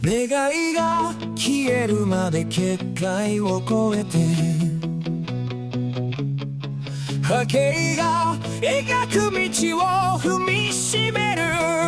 願いが消えるまで結界を越えて波形が描く道を踏みしめる